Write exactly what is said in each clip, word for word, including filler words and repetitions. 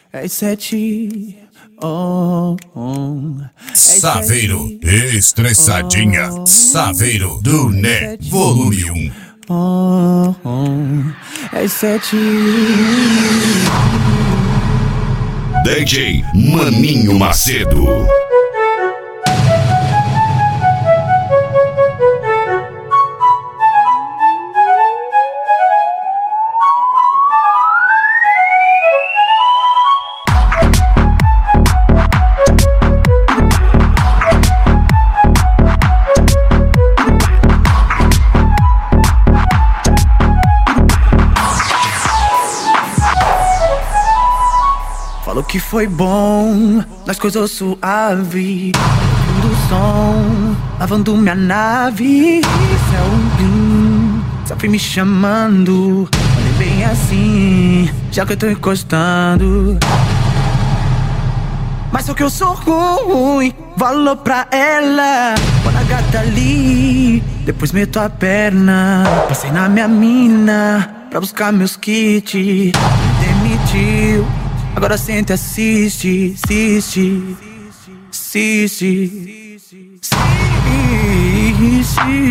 É sete, oh, oh. Saveiro, estressadinha. Oh, Saveiro do Né, volume um. Oh, oh. É sete. D J Maninho Macedo. Falou que foi bom, nós coisas suave, ouvindo o som, lavando minha nave. Isso é um blim, só fui me chamando. Falei bem assim, já que eu tô encostando. Mas só que eu sou ruim, valor pra ela. Quando a gata ali, depois meto a perna. Passei na minha mina, pra buscar meus kits. Me demitiu. Agora senta e assiste, assiste, assiste, assiste.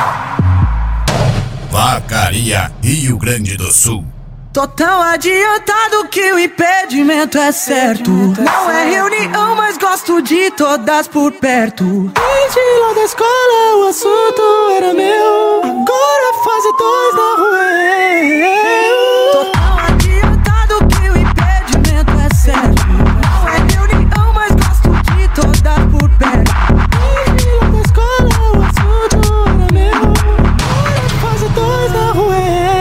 Vacaria, Rio Grande do Sul. Tô tão adiantado que o impedimento é certo. Não é reunião, mas gosto de todas por perto. Desde lá da escola o assunto era meu. Agora fase dois na rua. Tô tão adiantado que o impedimento é certo. Não é reunião, mas gosto de todas por perto. Desde lá da escola o assunto era meu. Agora fase dois na rua.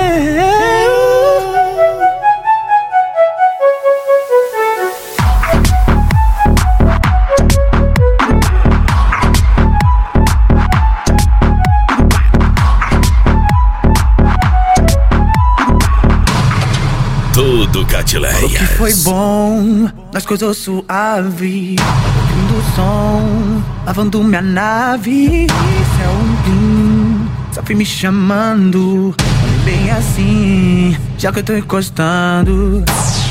Tudo Catileias. Falou que foi bom, nós coisas suave, ouvindo o som, lavando minha nave. Isso é um blim, só fui me chamando. Falei bem assim, já que eu tô encostando.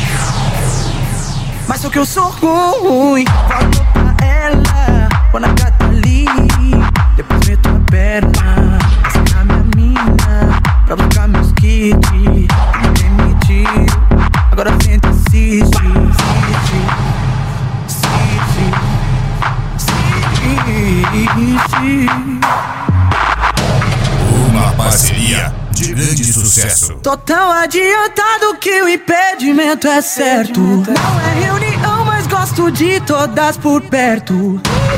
Mas só que eu sou ruim, falou pra ela. Quando a gata ali, depois meto a perna. Passei na minha mina, pra buscar meus kits. Me demitiu, agora senta e assiste, assiste, assiste. Uma parceria de grande sucesso. Tô tão adiantado que o impedimento é certo. Não é reunião, mas gosto de todas por perto.